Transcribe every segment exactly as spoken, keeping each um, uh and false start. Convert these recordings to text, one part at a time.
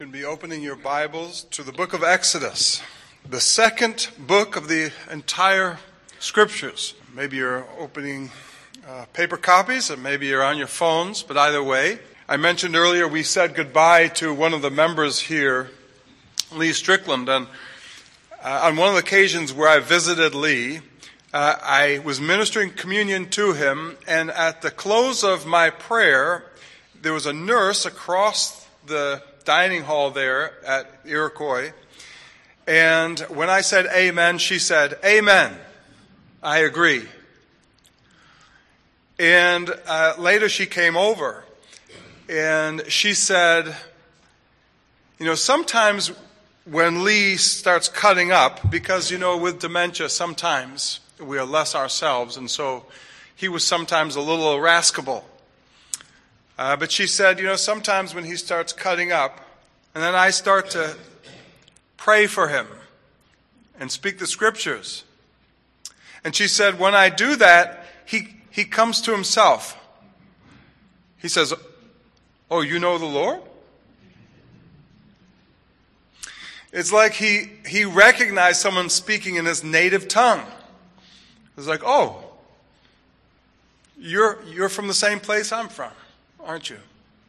You can be opening your Bibles to the book of Exodus, the second book of the entire Scriptures. Maybe you're opening uh, paper copies, and maybe you're on your phones, but either way. I mentioned earlier we said goodbye to one of the members here, Lee Strickland, and uh, on one of the occasions where I visited Lee, uh, I was ministering communion to him, and at the close of my prayer, there was a nurse across the dining hall there at Iroquois, and when I said amen, she said, "Amen, I agree." And uh, later she came over, and she said, you know, sometimes when Lee starts cutting up, because, you know, with dementia, sometimes we are less ourselves, and so he was sometimes a little irascible. Uh, but she said, you know, sometimes when he starts cutting up, and then I start to pray for him and speak the Scriptures. And she said, when I do that, he, he comes to himself. He says, "Oh, you know the Lord?" It's like he, he recognized someone speaking in his native tongue. It's like, "Oh, you're, you're from the same place I'm from, aren't you?"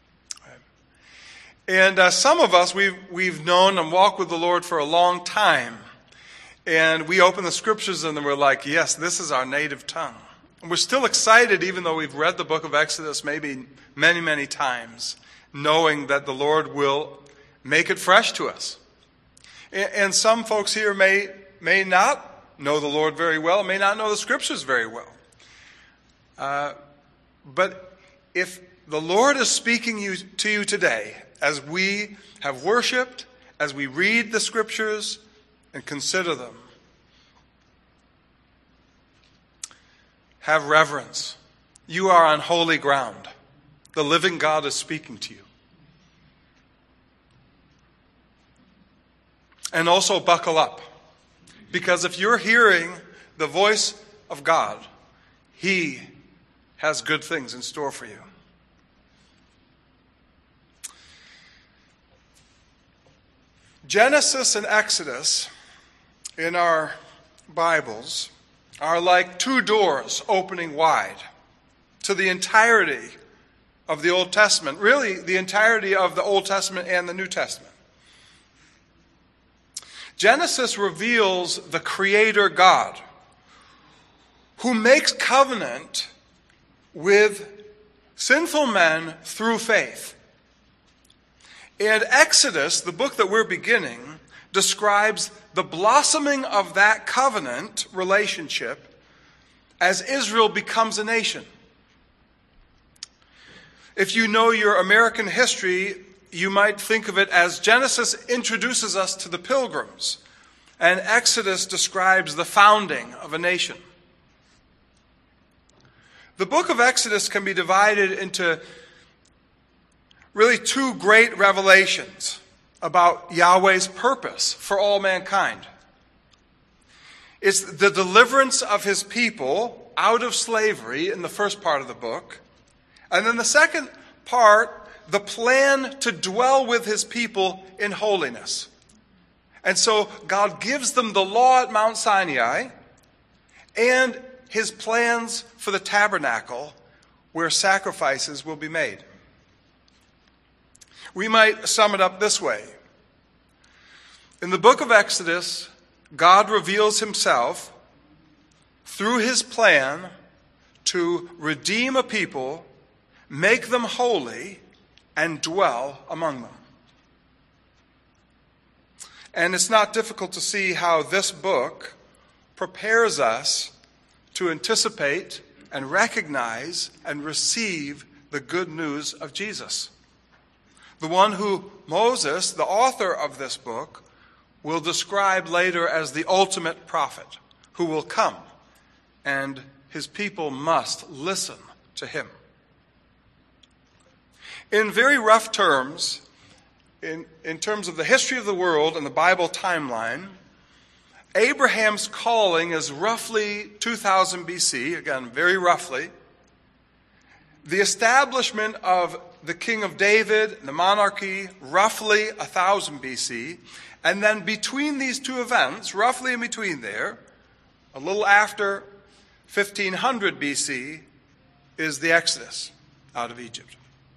And uh, some of us, we've, we've known and walked with the Lord for a long time. And we open the Scriptures and we're like, yes, this is our native tongue. And we're still excited, even though we've read the book of Exodus maybe many, many times, knowing that the Lord will make it fresh to us. And, and some folks here may, may not know the Lord very well, may not know the Scriptures very well. Uh, but if the Lord is speaking you, to you today, as we have worshiped, as we read the Scriptures and consider them, have reverence. You are on holy ground. The living God is speaking to you. And also buckle up, because if you're hearing the voice of God, He has good things in store for you. Genesis and Exodus in our Bibles are like two doors opening wide to the entirety of the Old Testament, really the entirety of the Old Testament and the New Testament. Genesis reveals the Creator God who makes covenant with sinful men through faith. And Exodus, the book that we're beginning, describes the blossoming of that covenant relationship as Israel becomes a nation. If you know your American history, you might think of it as Genesis introduces us to the Pilgrims, and Exodus describes the founding of a nation. The book of Exodus can be divided into really two great revelations about Yahweh's purpose for all mankind. It's the deliverance of His people out of slavery in the first part of the book. And then the second part, the plan to dwell with His people in holiness. And so God gives them the law at Mount Sinai and His plans for the tabernacle where sacrifices will be made. We might sum it up this way. In the book of Exodus, God reveals Himself through His plan to redeem a people, make them holy, and dwell among them. And it's not difficult to see how this book prepares us to anticipate and recognize and receive the good news of Jesus. The one who Moses, the author of this book, will describe later as the ultimate prophet who will come, and his people must listen to him. In very rough terms, in, in terms of the history of the world and the Bible timeline, Abraham's calling is roughly two thousand B C, again, very roughly. The establishment of the king of David, the monarchy, roughly one thousand B C. And then between these two events, roughly in between there, a little after fifteen hundred B C, is the Exodus out of Egypt.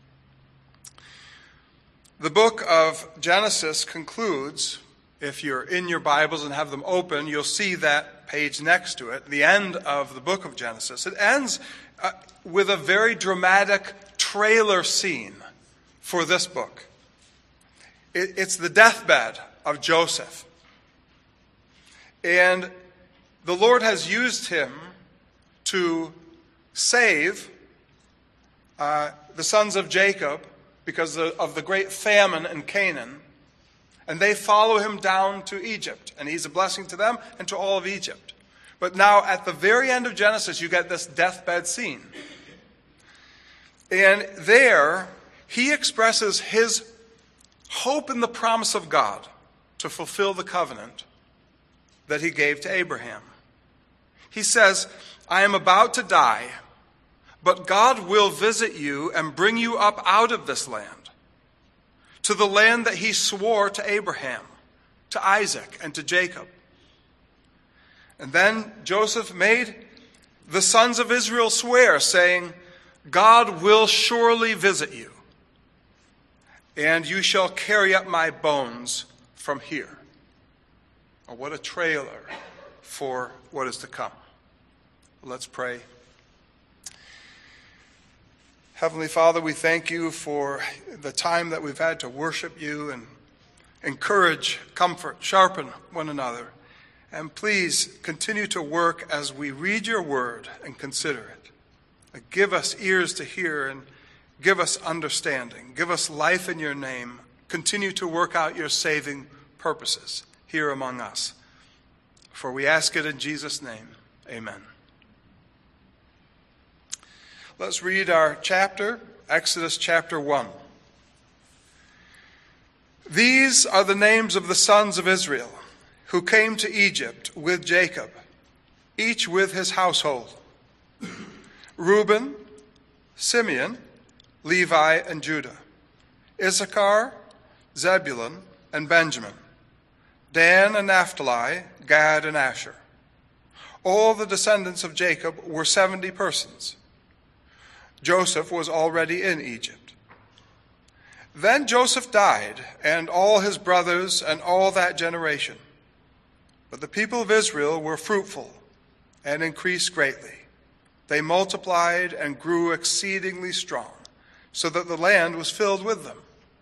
The book of Genesis concludes, if you're in your Bibles and have them open, you'll see that page next to it, the end of the book of Genesis. It ends uh, with a very dramatic trailer scene for this book. It, it's the deathbed of Joseph. And the Lord has used him to save uh, the sons of Jacob because of the great famine in Canaan. And they follow him down to Egypt. And he's a blessing to them and to all of Egypt. But now at the very end of Genesis, you get this deathbed scene. And there, he expresses his hope in the promise of God to fulfill the covenant that he gave to Abraham. He says, I am about to die, but God will visit you and bring you up out of this land, to the land that he swore to Abraham, to Isaac, and to Jacob. And then Joseph made the sons of Israel swear, saying, God will surely visit you, and you shall carry up my bones from here. Oh, what a trailer for what is to come. Let's pray. Heavenly Father, we thank you for the time that we've had to worship you and encourage, comfort, sharpen one another. And please continue to work as we read your word and consider it. Give us ears to hear and give us understanding. Give us life in your name. Continue to work out your saving purposes here among us. For we ask it in Jesus' name. Amen. Let's read our chapter, Exodus chapter one. These are the names of the sons of Israel who came to Egypt with Jacob, each with his household: Reuben, Simeon, Levi, and Judah; Issachar, Zebulun, and Benjamin; Dan and Naphtali, Gad and Asher. All the descendants of Jacob were seventy persons. Joseph was already in Egypt. Then Joseph died, and all his brothers and all that generation. But the people of Israel were fruitful and increased greatly. They multiplied and grew exceedingly strong, so that the land was filled with them.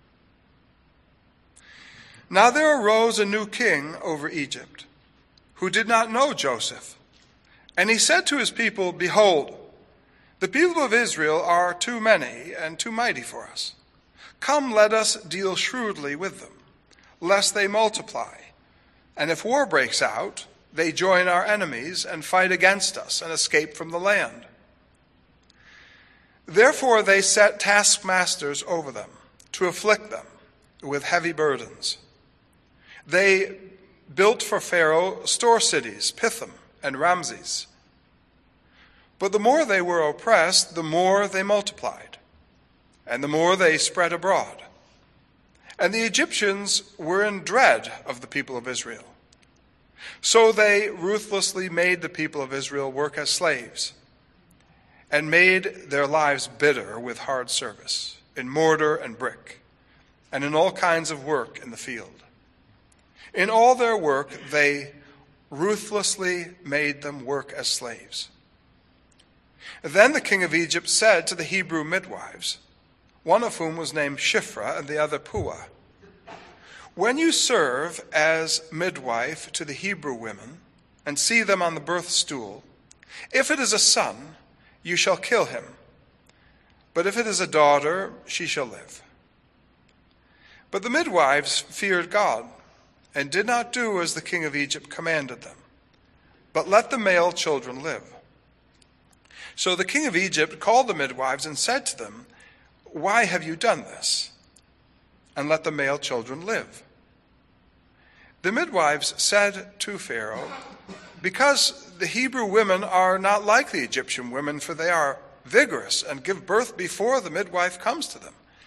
Now there arose a new king over Egypt, who did not know Joseph. And he said to his people, Behold, the people of Israel are too many and too mighty for us. Come, let us deal shrewdly with them, lest they multiply. And if war breaks out, they join our enemies and fight against us and escape from the land. Therefore they set taskmasters over them to afflict them with heavy burdens. They built for Pharaoh store cities, Pithom and Ramses. But the more they were oppressed, the more they multiplied, and the more they spread abroad. And the Egyptians were in dread of the people of Israel. So they ruthlessly made the people of Israel work as slaves, and made their lives bitter with hard service, in mortar and brick, and in all kinds of work in the field. In all their work they ruthlessly made them work as slaves. Then the king of Egypt said to the Hebrew midwives, one of whom was named Shiphrah and the other Puah, When you serve as midwife to the Hebrew women and see them on the birth stool, if it is a son, you shall kill him. But if it is a daughter, she shall live. But the midwives feared God and did not do as the king of Egypt commanded them, but let the male children live. So the king of Egypt called the midwives and said to them, Why have you done this? And let the male children live. The midwives said to Pharaoh, Because the Hebrew women are not like the Egyptian women, for they are vigorous and give birth before the midwife comes to them.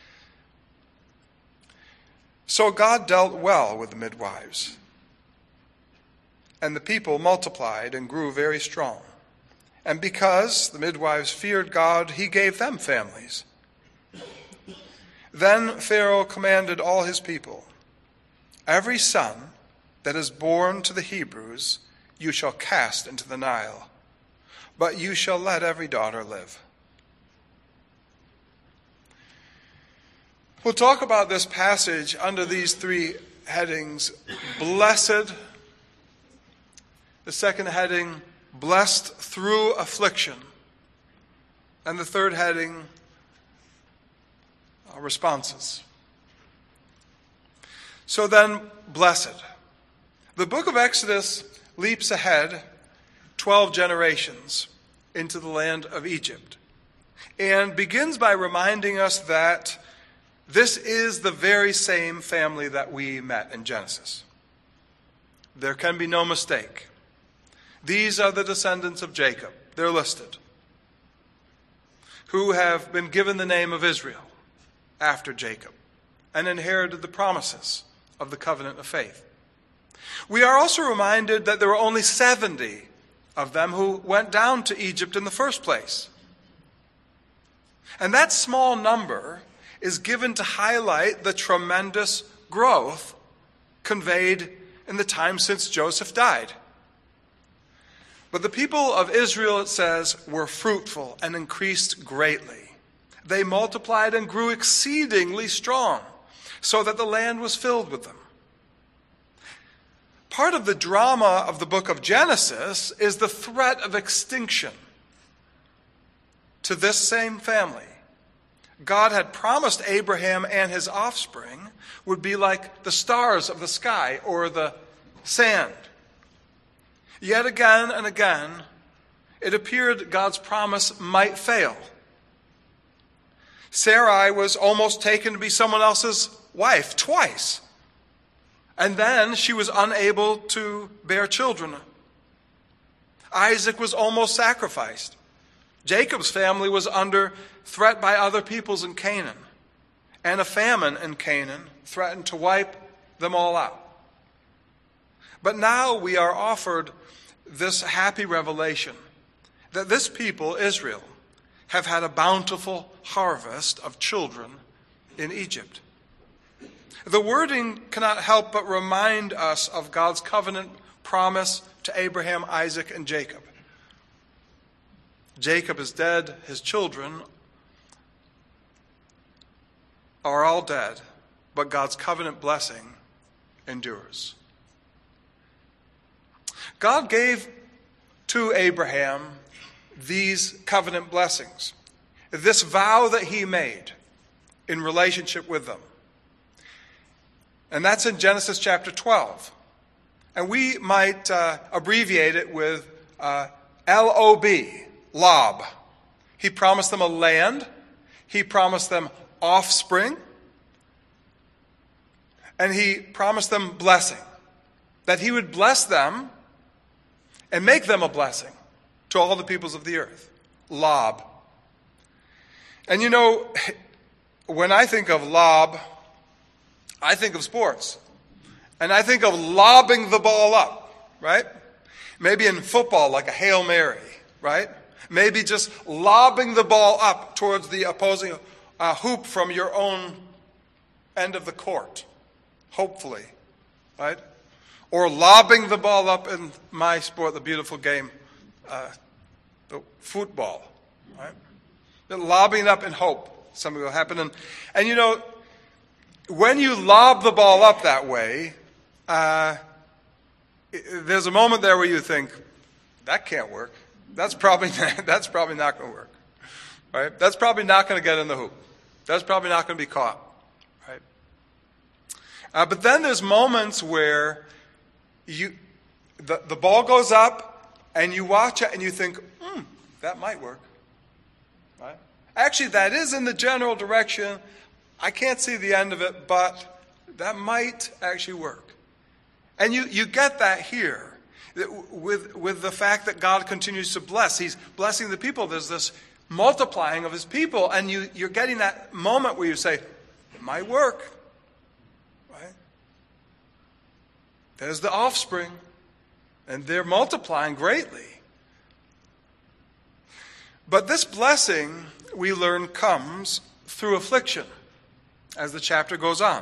So God dealt well with the midwives, and the people multiplied and grew very strong. And because the midwives feared God, he gave them families. Then Pharaoh commanded all his people, "Every son that is born to the Hebrews you shall cast into the Nile, but you shall let every daughter live." We'll talk about this passage under these three headings: blessed. The second heading, blessed through affliction. And the third heading, uh, responses. So then, blessed. The book of Exodus leaps ahead twelve generations into the land of Egypt and begins by reminding us that this is the very same family that we met in Genesis. There can be no mistake. These are the descendants of Jacob. They're listed, who have been given the name of Israel after Jacob and inherited the promises of the covenant of faith. We are also reminded that there were only seventy of them who went down to Egypt in the first place. And that small number is given to highlight the tremendous growth conveyed in the time since Joseph died. But the people of Israel, it says, were fruitful and increased greatly. They multiplied and grew exceedingly strong, so that the land was filled with them. Part of the drama of the book of Genesis is the threat of extinction to this same family. God had promised Abraham and his offspring would be like the stars of the sky or the sand. Yet again and again, it appeared God's promise might fail. Sarai was almost taken to be someone else's wife twice. And then she was unable to bear children. Isaac was almost sacrificed. Jacob's family was under threat by other peoples in Canaan. And a famine in Canaan threatened to wipe them all out. But now we are offered this happy revelation that this people, Israel, have had a bountiful harvest of children in Egypt. The wording cannot help but remind us of God's covenant promise to Abraham, Isaac, and Jacob. Jacob is dead. His children are all dead, but God's covenant blessing endures. God gave to Abraham these covenant blessings, this vow that he made in relationship with them. And that's in Genesis chapter twelve. And we might uh, abbreviate it with uh, L O B, Lob. He promised them a land. He promised them offspring. And he promised them blessing. That he would bless them and make them a blessing to all the peoples of the earth. Lob. And you know, when I think of lob, I think of sports. And I think of lobbing the ball up, right? Maybe in football, like a Hail Mary, right? Maybe just lobbing the ball up towards the opposing uh, hoop from your own end of the court, hopefully, right? Or lobbing the ball up in my sport, the beautiful game, uh, the football, right? Lobbing up in hope something will happen. And, and you know, when you lob the ball up that way, uh, there's a moment there where you think, that can't work. That's probably that's probably not going to work, right? That's probably not going to get in the hoop. That's probably not going to be caught, right? Uh, but then there's moments where you the, the ball goes up and you watch it and you think, hmm, that might work, right? Actually, that is in the general direction. I can't see the end of it, but that might actually work. And you, you get that here with, with the fact that God continues to bless. He's blessing the people. There's this multiplying of his people, and you, you're getting that moment where you say, it might work. Right? There's the offspring, and they're multiplying greatly. But this blessing, we learn, comes through affliction as the chapter goes on.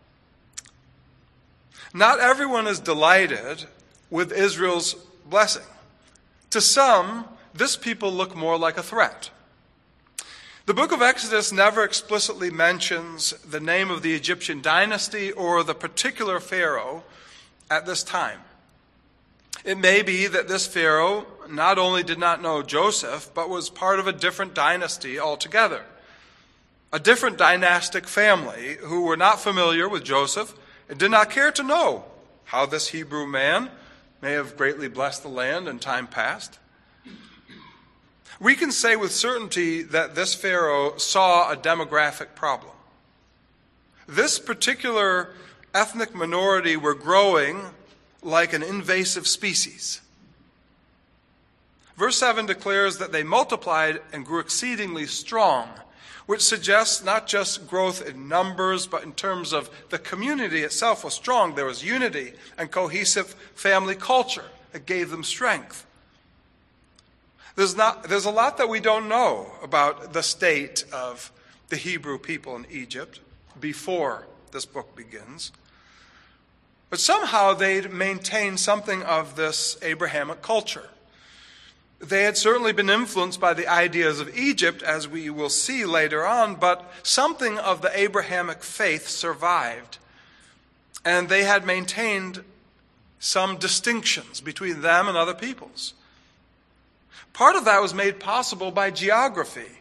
Not everyone is delighted with Israel's blessing. To some, this people look more like a threat. The book of Exodus never explicitly mentions the name of the Egyptian dynasty or the particular Pharaoh at this time. It may be that this Pharaoh not only did not know Joseph, but was part of a different dynasty altogether. A different dynastic family who were not familiar with Joseph and did not care to know how this Hebrew man may have greatly blessed the land in time past. We can say with certainty that this Pharaoh saw a demographic problem. This particular ethnic minority were growing like an invasive species. Verse seven declares that they multiplied and grew exceedingly strong, which suggests not just growth in numbers, but in terms of the community itself was strong. There was unity and cohesive family culture that gave them strength. There's not, there's a lot that we don't know about the state of the Hebrew people in Egypt before this book begins. But somehow they'd maintained something of this Abrahamic culture. They had certainly been influenced by the ideas of Egypt, as we will see later on, but something of the Abrahamic faith survived. And they had maintained some distinctions between them and other peoples. Part of that was made possible by geography.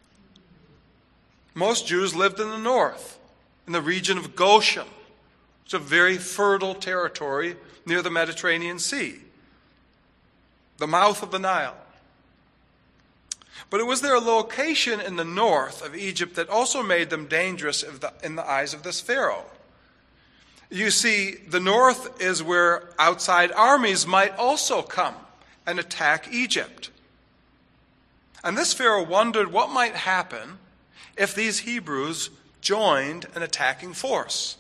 Most Jews lived in the north, in the region of Goshen. It's a very fertile territory near the Mediterranean Sea, the mouth of the Nile. But it was their location in the north of Egypt that also made them dangerous in the eyes of this Pharaoh. You see, the north is where outside armies might also come and attack Egypt. And this Pharaoh wondered what might happen if these Hebrews joined an attacking force.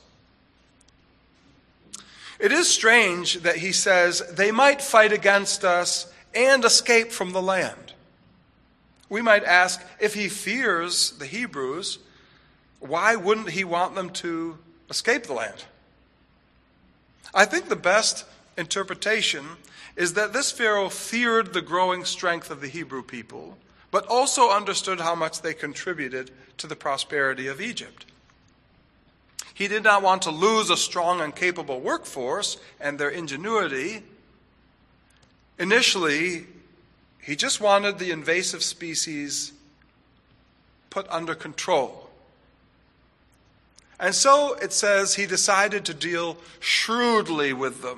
It is strange that he says they might fight against us and escape from the land. We might ask, if he fears the Hebrews, why wouldn't he want them to escape the land? I think the best interpretation is that this Pharaoh feared the growing strength of the Hebrew people, but also understood how much they contributed to the prosperity of Egypt. He did not want to lose a strong and capable workforce and their ingenuity. Initially, he just wanted the invasive species put under control. And so it says he decided to deal shrewdly with them.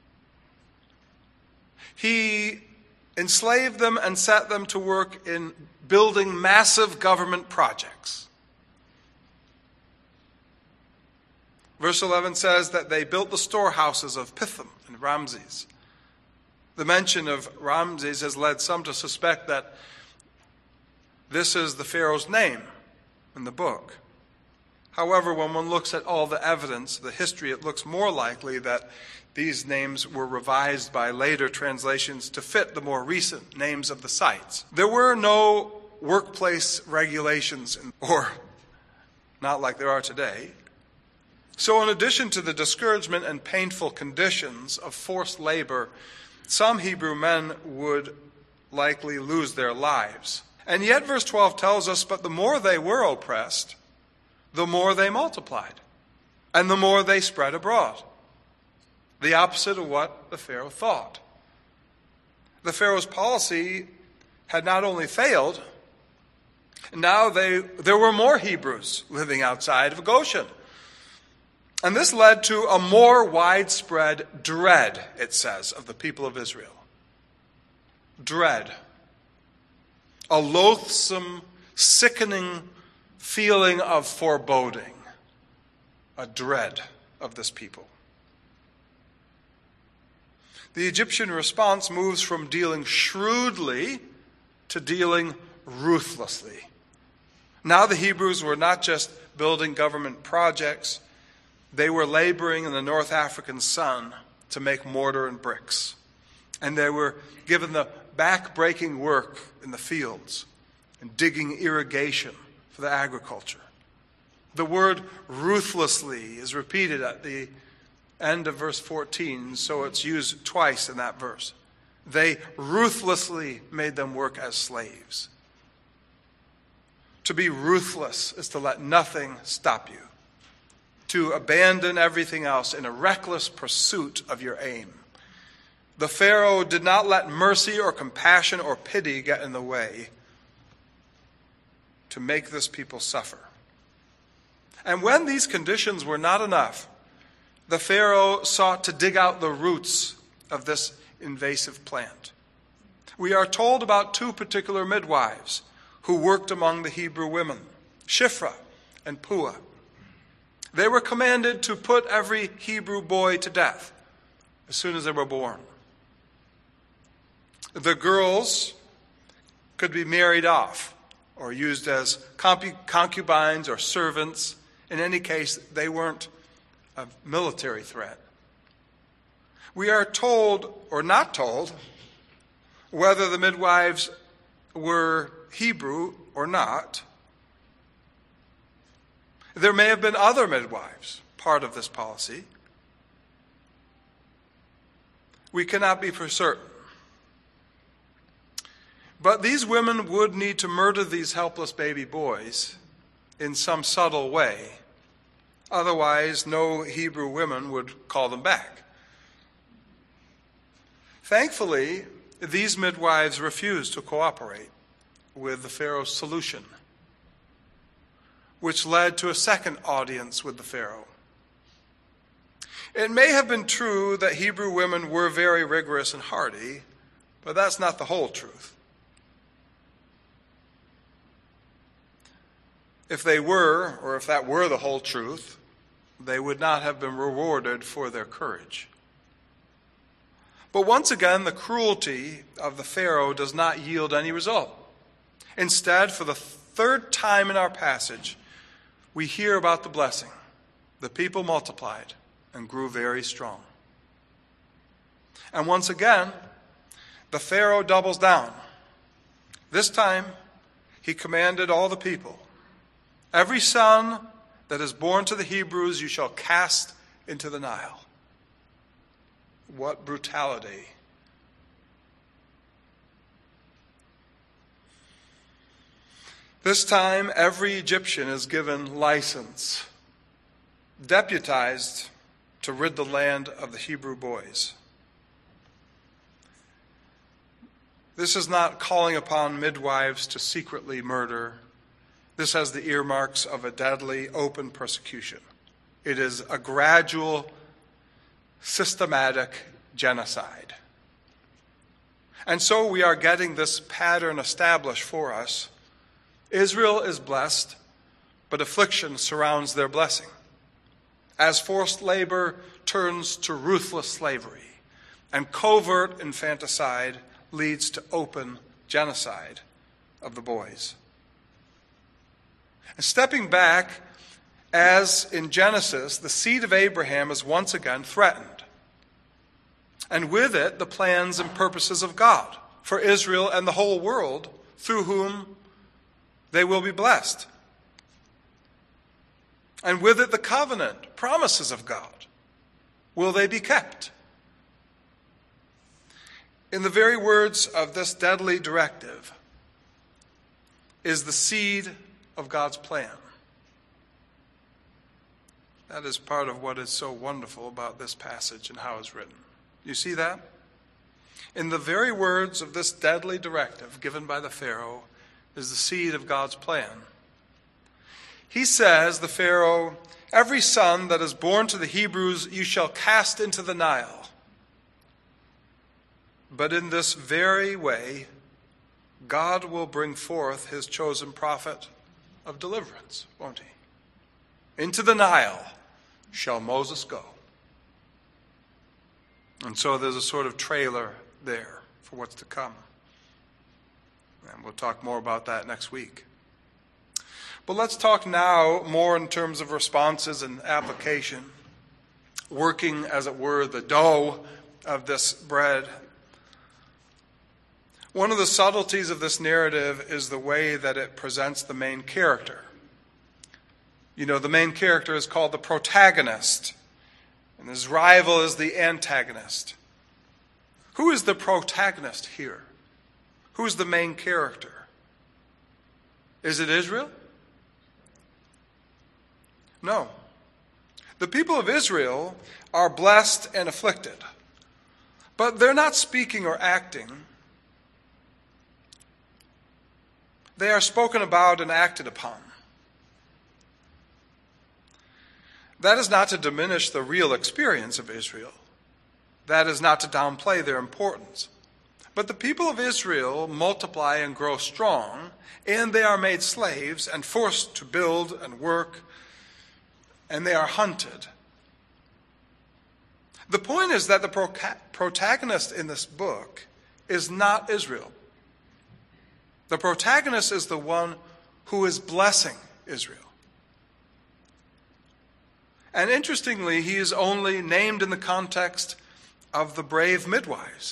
He enslaved them and set them to work in building massive government projects. Verse eleven says that they built the storehouses of Pithom and Ramses. The mention of Ramses has led some to suspect that this is the Pharaoh's name in the book. However, when one looks at all the evidence, the history, it looks more likely that these names were revised by later translations to fit the more recent names of the sites. There were no workplace regulations, or not like there are today. So in addition to the discouragement and painful conditions of forced labor, some Hebrew men would likely lose their lives. And yet verse twelve tells us, but the more they were oppressed, the more they multiplied, and the more they spread abroad. The opposite of what the Pharaoh thought. The Pharaoh's policy had not only failed, now they, there were more Hebrews living outside of Goshen. And this led to a more widespread dread, it says, of the people of Israel. Dread. A loathsome, sickening feeling of foreboding. A dread of this people. The Egyptian response moves from dealing shrewdly to dealing ruthlessly. Now the Hebrews were not just building government projects, they were laboring in the North African sun to make mortar and bricks. And they were given the back-breaking work in the fields and digging irrigation for the agriculture. The word ruthlessly is repeated at the end of verse fourteen, so it's used twice in that verse. They ruthlessly made them work as slaves. To be ruthless is to let nothing stop you, to abandon everything else in a reckless pursuit of your aim. The Pharaoh did not let mercy or compassion or pity get in the way to make this people suffer. And when these conditions were not enough, the Pharaoh sought to dig out the roots of this invasive plant. We are told about two particular midwives who worked among the Hebrew women, Shiphrah and Puah. They were commanded to put every Hebrew boy to death as soon as they were born. The girls could be married off or used as concubines or servants. In any case, they weren't a military threat. We are told, or not told, whether the midwives were Hebrew or not. There may have been other midwives part of this policy. We cannot be for certain. But these women would need to murder these helpless baby boys in some subtle way. Otherwise, no Hebrew women would call them back. Thankfully, these midwives refused to cooperate with the Pharaoh's solution, which led to a second audience with the Pharaoh. It may have been true that Hebrew women were very rigorous and hardy, but that's not the whole truth. If they were, or if that were the whole truth, they would not have been rewarded for their courage. But once again, the cruelty of the Pharaoh does not yield any result. Instead, for the third time in our passage, we hear about the blessing. The people multiplied and grew very strong. And once again, the Pharaoh doubles down. This time, he commanded all the people, "Every son that is born to the Hebrews you shall cast into the Nile." What brutality. This time, every Egyptian is given license, deputized to rid the land of the Hebrew boys. This is not calling upon midwives to secretly murder. This has the earmarks of a deadly, open persecution. It is a gradual, systematic genocide. And so we are getting this pattern established for us. Israel is blessed, but affliction surrounds their blessing, as forced labor turns to ruthless slavery, and covert infanticide leads to open genocide of the boys. And stepping back, as in Genesis, the seed of Abraham is once again threatened. And with it, the plans and purposes of God for Israel and the whole world, through whom they will be blessed. And with it, the covenant promises of God. Will they be kept? In the very words of this deadly directive is the seed of God's plan. That is part of what is so wonderful about this passage and how it's written. You see that? In the very words of this deadly directive given by the Pharaoh is the seed of God's plan. He says, the Pharaoh, "Every son that is born to the Hebrews you shall cast into the Nile." But in this very way, God will bring forth his chosen prophet of deliverance, won't he? Into the Nile shall Moses go. And so there's a sort of trailer there for what's to come. And we'll talk more about that next week. But let's talk now more in terms of responses and application. working, as it were, the dough of this bread. One of the subtleties of this narrative is the way that it presents the main character. You know, the main character is called the protagonist, and his rival is the antagonist. Who is the protagonist here? Who is the main character? Is it Israel? No. The people of Israel are blessed and afflicted, but they're not speaking or acting. They are spoken about and acted upon. That is not to diminish the real experience of Israel. That is not to downplay their importance. But the people of Israel multiply and grow strong, and they are made slaves and forced to build and work, and they are hunted. The point is that the pro- protagonist in this book is not Israel. The protagonist is the one who is blessing Israel. And interestingly, he is only named in the context of the brave midwives.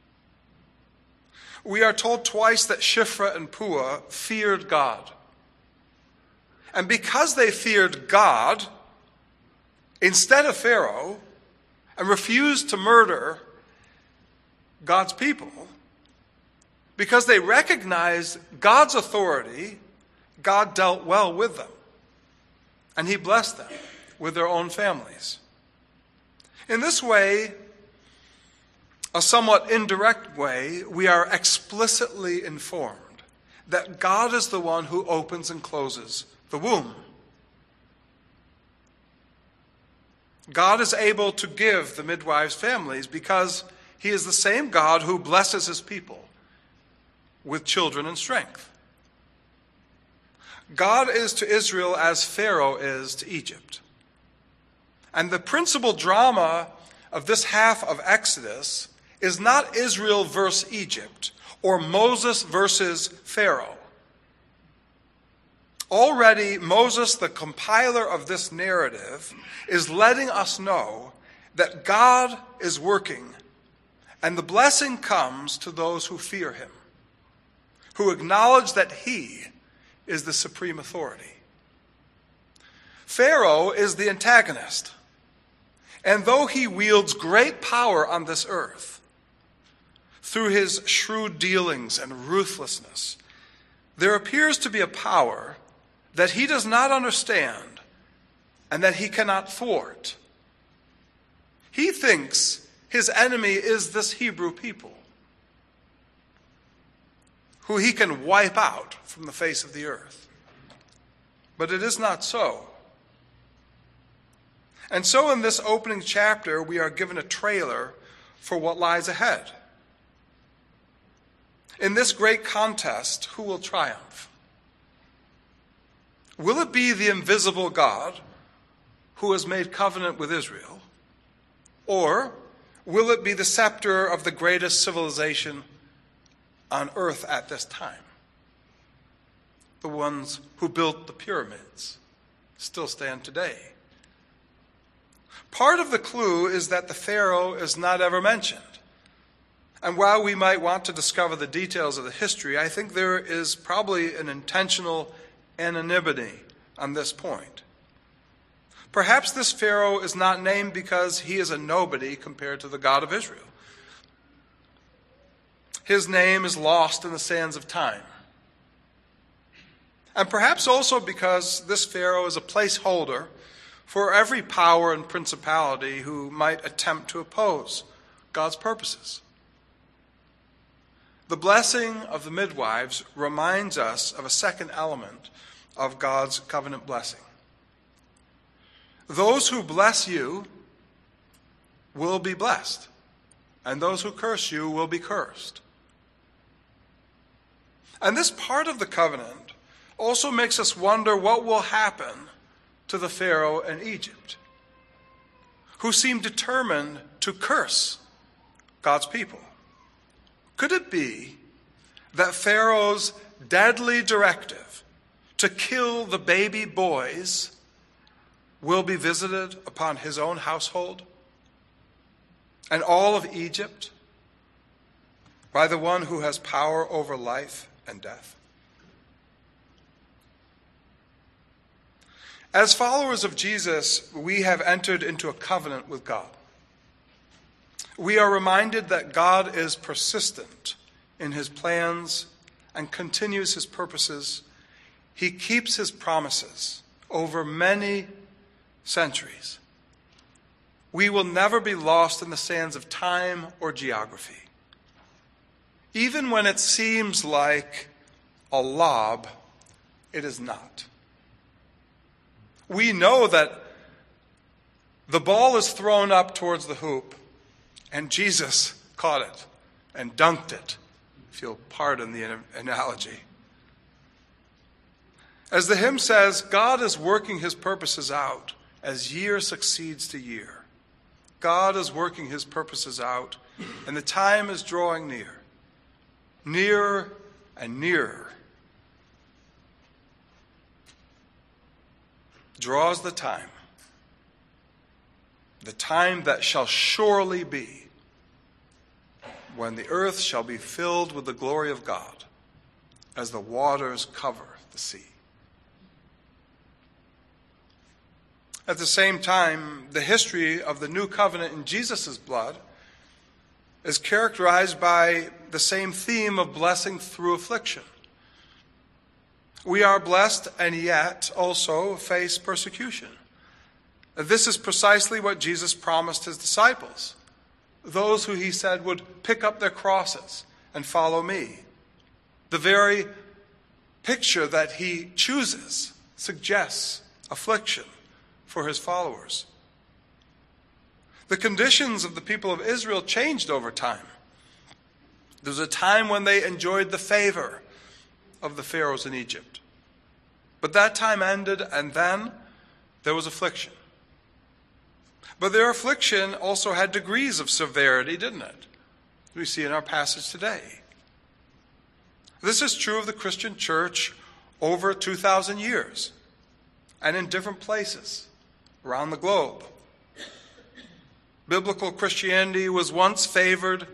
We are told twice that Shiphrah and Puah feared God. And because they feared God, instead of Pharaoh, and refused to murder God's people, because they recognized God's authority, God dealt well with them. And he blessed them with their own families. In this way, a somewhat indirect way, we are explicitly informed that God is the one who opens and closes the womb. God is able to give the midwives families because he is the same God who blesses his people with children and strength. God is to Israel as Pharaoh is to Egypt. And the principal drama of this half of Exodus is not Israel versus Egypt or Moses versus Pharaoh. Already, Moses, the compiler of this narrative, is letting us know that God is working, and the blessing comes to those who fear him, who acknowledge that he is the supreme authority. Pharaoh is the antagonist, and though he wields great power on this earth, through his shrewd dealings and ruthlessness, there appears to be a power that he does not understand and that he cannot thwart. He thinks his enemy is this Hebrew people, who he can wipe out from the face of the earth. But it is not so. And so in this opening chapter, we are given a trailer for what lies ahead. In this great contest, who will triumph? Will it be the invisible God who has made covenant with Israel? Or will it be the scepter of the greatest civilization on earth at this time? The ones who built the pyramids still stand today. Part of the clue is that the Pharaoh is not ever mentioned. And while we might want to discover the details of the history, I think there is probably an intentional anonymity on this point. Perhaps this Pharaoh is not named because he is a nobody compared to the God of Israel. His name is lost in the sands of time. And perhaps also because this Pharaoh is a placeholder for every power and principality who might attempt to oppose God's purposes. The blessing of the midwives reminds us of a second element of God's covenant blessing. Those who bless you will be blessed, and those who curse you will be cursed. And this part of the covenant also makes us wonder what will happen to the Pharaoh in Egypt, who seem determined to curse God's people. Could it be that Pharaoh's deadly directive to kill the baby boys will be visited upon his own household and all of Egypt by the one who has power over life and death. As followers of Jesus, we have entered into a covenant with God. We are reminded that God is persistent in his plans and continues his purposes. He keeps his promises over many centuries. We will never be lost in the sands of time or geography. Even when it seems like a lob, it is not. We know that the ball is thrown up towards the hoop, and Jesus caught it and dunked it, if you'll pardon the analogy. As the hymn says, God is working his purposes out as year succeeds to year. God is working his purposes out, and the time is drawing near, nearer and nearer. Draws the time, the time that shall surely be, when the earth shall be filled with the glory of God, as the waters cover the sea. At the same time, the history of the new covenant in Jesus' blood is characterized by the same theme of blessing through affliction. We are blessed and yet also face persecution. This is precisely what Jesus promised his disciples, those who he said would pick up their crosses and follow me. The very picture that he chooses suggests affliction for his followers. The conditions of the people of Israel changed over time. There was a time when they enjoyed the favor of the pharaohs in Egypt. But that time ended, and then there was affliction. But their affliction also had degrees of severity, didn't it? We see in our passage today. This is true of the Christian church over two thousand years and in different places around the globe. Biblical Christianity was once favored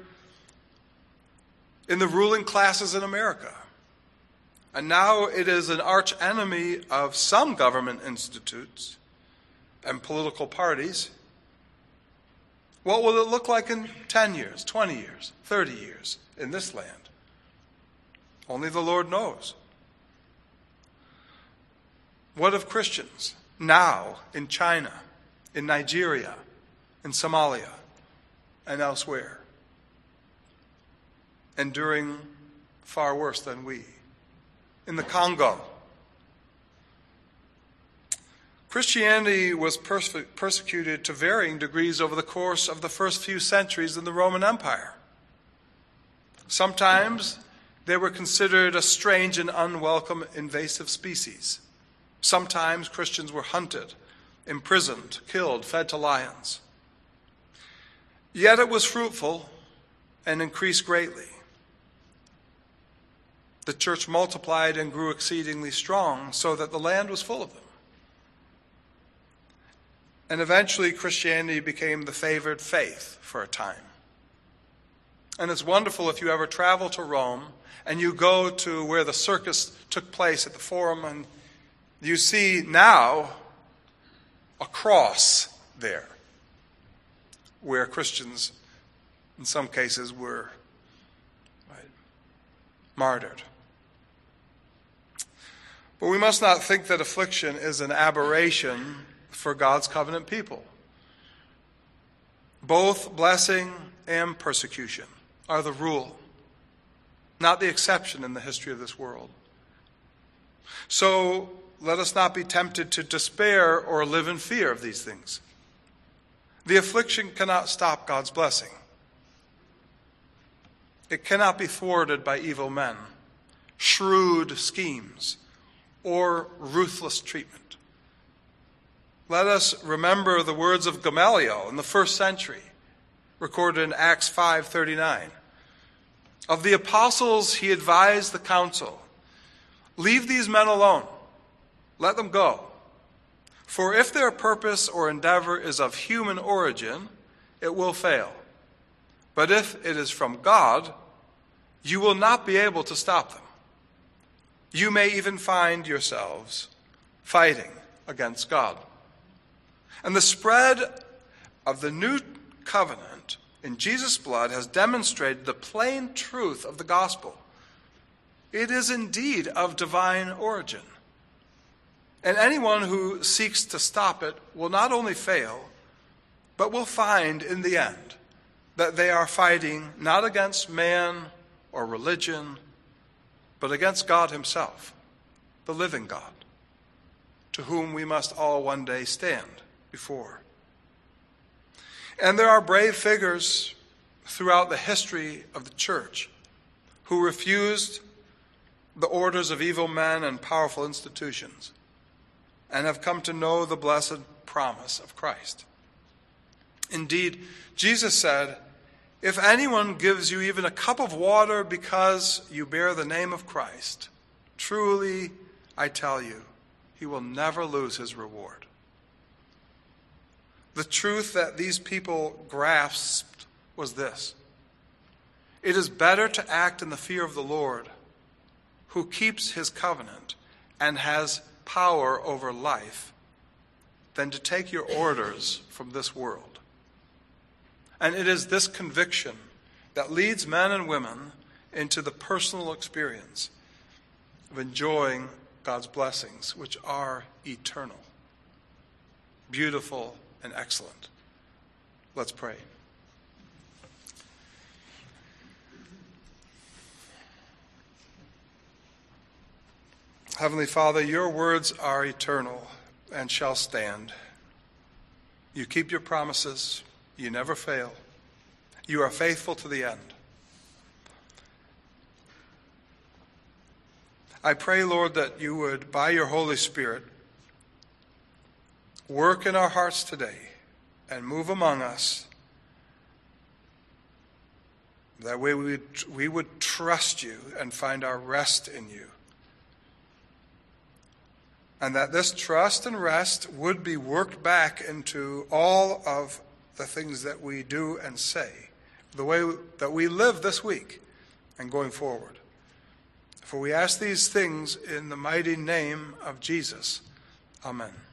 in the ruling classes in America. And now it is an arch enemy of some government institutes and political parties. What will it look like in ten years, twenty years, thirty years in this land? Only the Lord knows. What of Christians now in China, in Nigeria, in Somalia, and elsewhere, enduring far worse than we? In the Congo, Christianity was perse- persecuted to varying degrees over the course of the first few centuries in the Roman Empire. Sometimes they were considered a strange and unwelcome invasive species. Sometimes Christians were hunted, imprisoned, killed, fed to lions. Yet it was fruitful and increased greatly. The church multiplied and grew exceedingly strong, so that the land was full of them. And eventually Christianity became the favored faith for a time. And it's wonderful if you ever travel to Rome and you go to where the circus took place at the Forum, and you see now a cross there where Christians in some cases were right, martyred. But we must not think that affliction is an aberration for God's covenant people. Both blessing and persecution are the rule, not the exception in the history of this world. So let us not be tempted to despair or live in fear of these things. The affliction cannot stop God's blessing. It cannot be thwarted by evil men, shrewd schemes, or ruthless treatment. Let us remember the words of Gamaliel in the first century, recorded in Acts five thirty-nine. Of the apostles he advised the council, "Leave these men alone. Let them go. For if their purpose or endeavor is of human origin, it will fail. But if it is from God, you will not be able to stop them. You may even find yourselves fighting against God. And the spread of the new covenant in Jesus' blood has demonstrated the plain truth of the gospel. It is indeed of divine origin. And anyone who seeks to stop it will not only fail, but will find in the end that they are fighting not against man or religion, but against God himself, the living God, to whom we must all one day stand before. And there are brave figures throughout the history of the church who refused the orders of evil men and powerful institutions and have come to know the blessed promise of Christ. Indeed, Jesus said, "If anyone gives you even a cup of water because you bear the name of Christ, truly, I tell you, he will never lose his reward." The truth that these people grasped was this: it is better to act in the fear of the Lord, who keeps his covenant and has power over life, than to take your orders from this world. And it is this conviction that leads men and women into the personal experience of enjoying God's blessings, which are eternal, beautiful, and excellent. Let's pray. Heavenly Father, your words are eternal and shall stand. You keep your promises. You never fail. You are faithful to the end. I pray, Lord, that you would, by your Holy Spirit, work in our hearts today and move among us, that way we would, we would trust you and find our rest in you. And that this trust and rest would be worked back into all of the things that we do and say, the way that we live this week and going forward. For we ask these things in the mighty name of Jesus. Amen.